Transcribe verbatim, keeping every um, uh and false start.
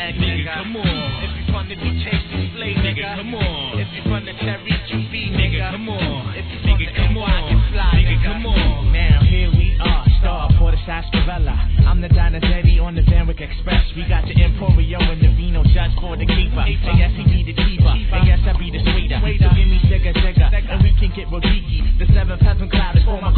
bag, nigga, come on. If you from the D J display, nigga, come on. If you from the Cherry Q B, nigga, come on. If you from the N Y, get fly, nigga, come on. Now here we are, star for the sarsaparilla. I'm the Donizetti on the Vanwick Express. We got the Emporio and the Vino just for the keeper. And yes, he be the diva, and yes, I be the sweeter. So give me Jigga Jigga, and we can get real geeky. The seventh heaven cloud is for my